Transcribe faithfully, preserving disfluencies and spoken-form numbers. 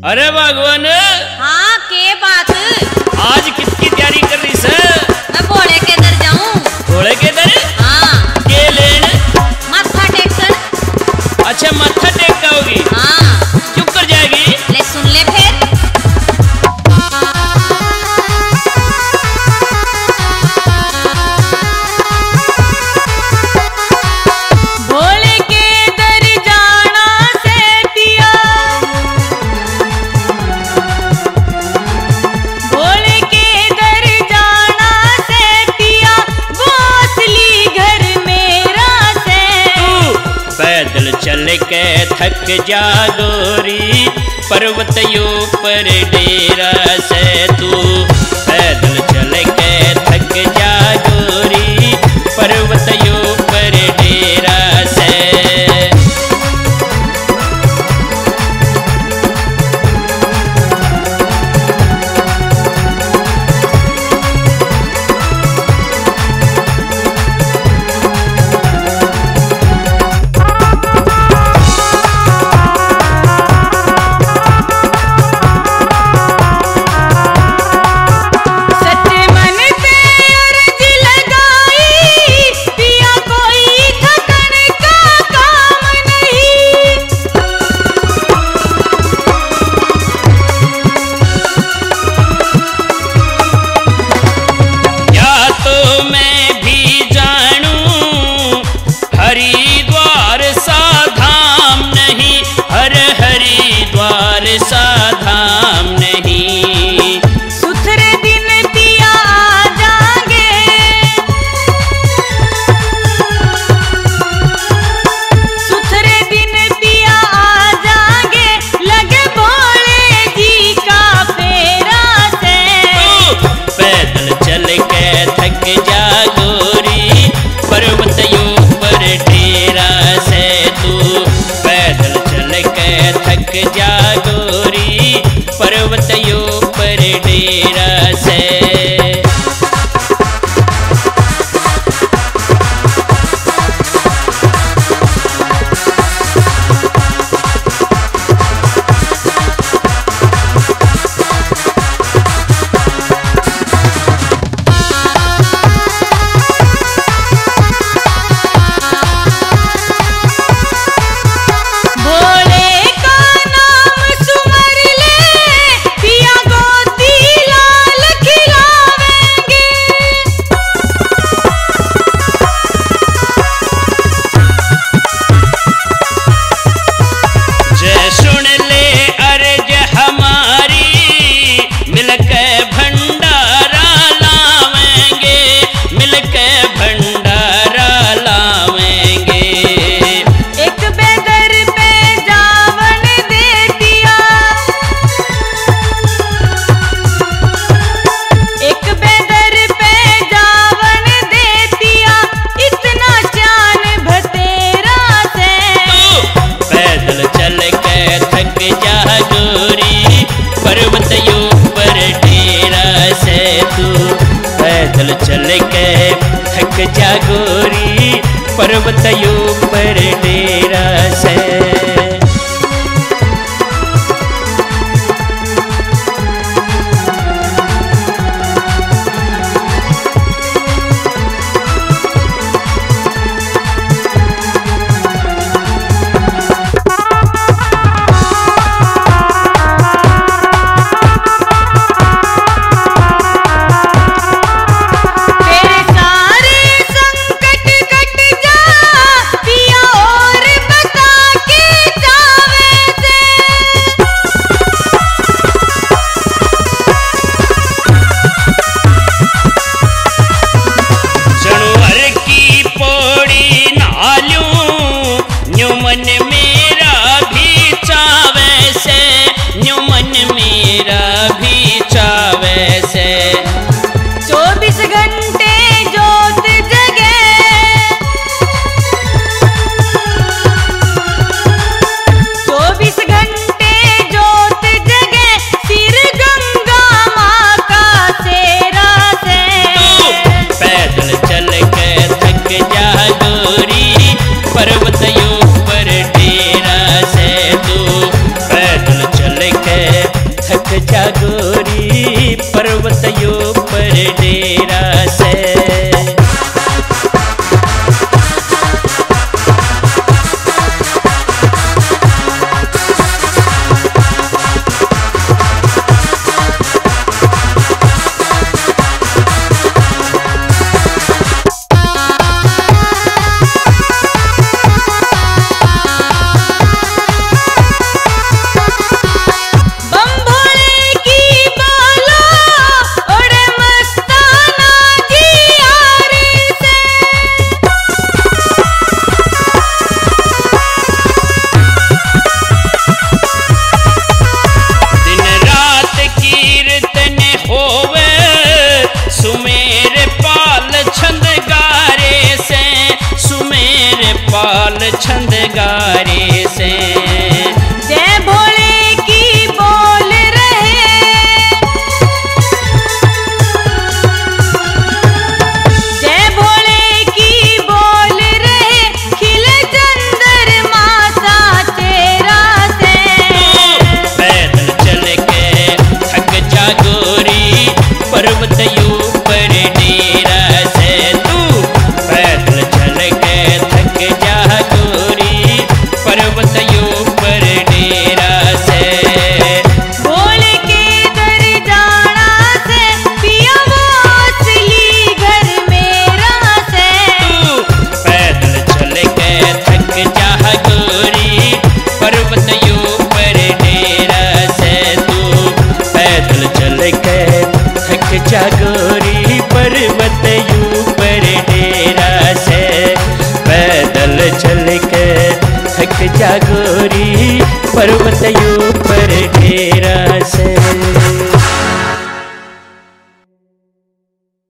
अरे भगवान, हाँ के बात? आज किसकी तैयारी कर रही है? मैं घोड़े के दर जाऊं। घोड़े के दर? हाँ। के लेन? मत्था टेकन। अच्छा मत्था टेक का होगी? हाँ। चुप कर जाएगी? ले सुन ले फिर। भोले के दर जाना से पिया, भोले के दर जाना से पिया, वो असली घर मेरा से। तू पैदल चल के थक जा गोरी, पर्वतियों पर डेरा से। तू पैदल चल के थक जा गोरी, पर्वतियों पर डेरा से। सच्चे मन पे अर्ज लगाई, पिया कोई थकन का काम नहीं। या तो मैं भी जानूं, हरिद्वार सा धाम नहीं, हर हरिद्वार सा धाम नहीं। सुथरे दिन पिया आ जाएंगे, सुथरे दिन पिया आ जाएंगे, लगे भोले जी का फेरा से। तू पैदल चल के थक जा गोरी, पर्वतियों पर डेरा से। तू पैदल चल के थक जा गोरी, पर्वतियों पर डेरा से। भोले का नाम सुमर ले, पिया गोदी लाल खिलावेंगे। जय सुन ले अर्ज हमारी, मिलके भंडारा लावेंगे, मिलके भंडारा लावेंगे। एक बेदर पे जावन दे दिया, एक बेदर पे जावन दे दिया, इतना चान भतेरा से। तू पैदल चल के थक जा गोरी, पर्वतियों पर डेरा से। तू पैदल चल के थक जा गोरी, पर्वतियों पर डेरा से। तेरे सारे संकट कट जा, पिया और बता के थक जा गोरी पर्वतों पर डेरा से। छंद गारे से जय भोले की बोल रहे, जय भोले की बोल रहे, खिले चंद्रमा सा चेहरा से। पैदल चल के थक जा गोरी पर्वतों पर डेरा से। तू पैदल चल के थक जा पर्वतों पर डेरा से। भोले के दर जाना से पिया वो असली घर मेरा से। तू पैदल चल के थक जा गोरी पर्वतों पर डेरा से। तू पैदल चल के थक जा गोरी पर्वतों पर डेरा से। पैदल चल के थक जा गोरी पर्वतों